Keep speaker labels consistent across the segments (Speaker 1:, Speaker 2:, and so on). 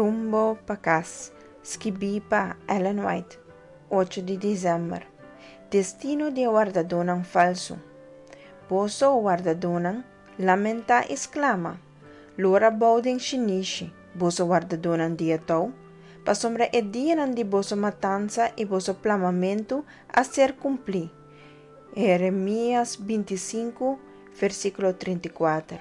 Speaker 1: Rumbo pa casa, escrevi pa Ellen White, 8 de dezembro. Destino de guardadonang falso. Boso guardadonang, lamenta exclama. Lora bauding shinishi, boso guardadonang diatou, pa sombra e dia de boso matanza e boso plamamento a ser cumpli. Jeremias 25, versículo 34.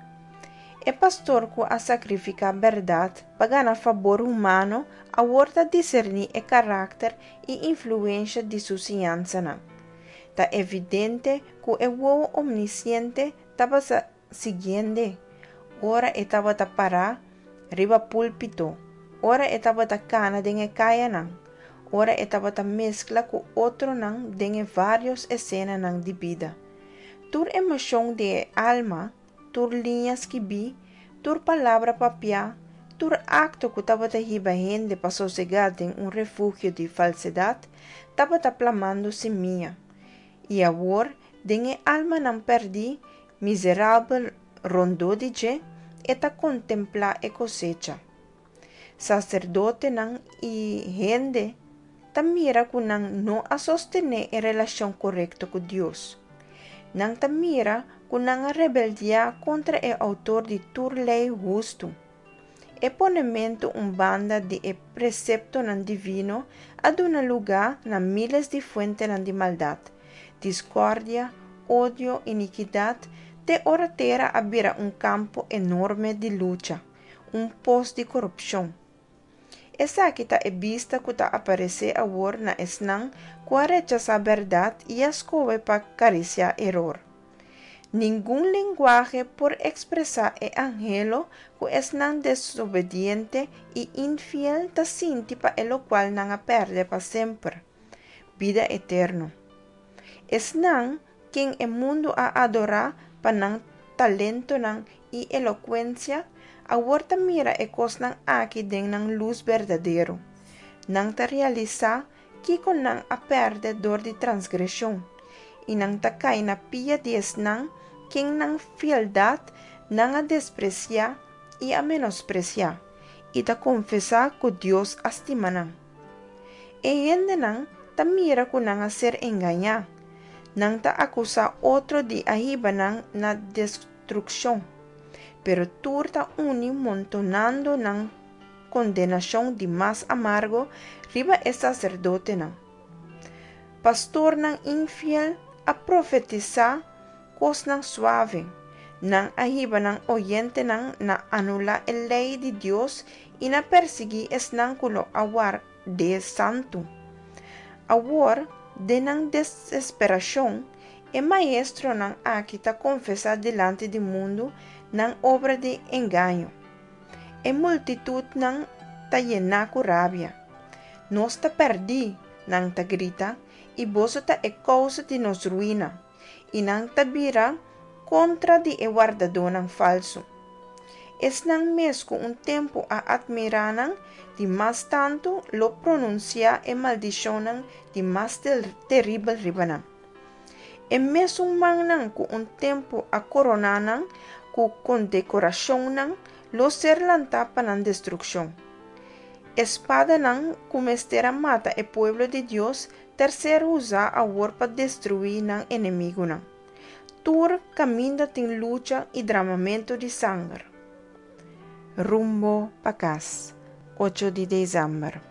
Speaker 1: E pastor que a sacrificar verdade, pagando a favor humano, a volta discernir o caráter e influência de sua ciência. Tá evidente que o omnisciente estava seguindo. Ora estava a parar, riba púlpito. Ora estava a cana dengue caia. Ora estava a mescla com outro dengue várias cenas de vida. Tur emoção de alma, tur linhas que vi, tur palavra papia, tur acto que estava a riba gente para sossegar em refúgio de falsidade, estava a plamando minha. E agora, dengue alma não perdi, miserável rondou de je, e ta contemplar e cosecha. Sacerdote e gente, ta mira que não a sostener a relação correta com Deus. Não ta mira que não a rebeldia contra o autor de tur lei justo. E ponemento banda de precepto divino a dar lugar na miles de fuentes de maldade, discórdia, ódio, iniquidade, de oratera abrirá campo enorme de luta, posto de corrupção. Essa aqui é vista que está aparecer agora na esnang que rechaça a verdade e escolhe para cariciar error. Nenhum linguagem por expressar o angelo que é desobediente e infiel da sinti para o qual não perde para sempre. Vida eterna. Esnang quem o mundo a adorar para não talento e eloquência, agora mira e coisa aqui den luz verdadeiro. Não ta realiza que com não a perde dor de transgressão e não ta cai na pia de esnang quem não fieldade não a despreciar e a menospreciar e ta confessar que Deus estima não. E ainda não ta mira que não a ser enganar, não ta acusa outro de arriba na destruição, pero turta uni montonando na condenação de mais amargo riba e sacerdote não. Pastor não infiel a profetizar coisa suave, não arriba não oyente não na anular a lei de Deus e na perseguir es não culo awar de santo. Awar de não desesperação, e maestro não aqui ta confessar delante do mundo não obra de engano. E multitud não ta llena com rabia. Nós ta perdi, não ta grita, e bolso ta é causa de nos ruína, e não ta vira contra de e guardador não falso. Es não mesmo tempo a admirar de mais tanto lo pronunciar e maldição de mais terrível riba. E mesmo man com tempo a coronar com decoração lo ser lantar para destruição. Espada comestera mata e pueblo de Deus terceiro usar a war para destruir inimigo Tur caminha tem luta e derramamento de sangue. Rumbo pa casa, 8 de dezembro.